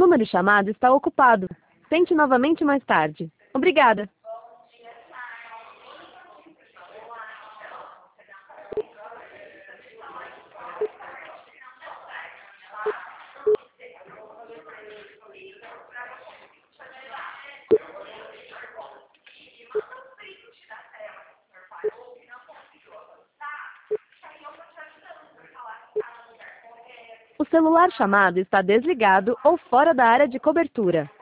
número chamado está ocupado. Tente novamente mais tarde. Obrigada. O celular chamado está desligado ou fora da área de cobertura.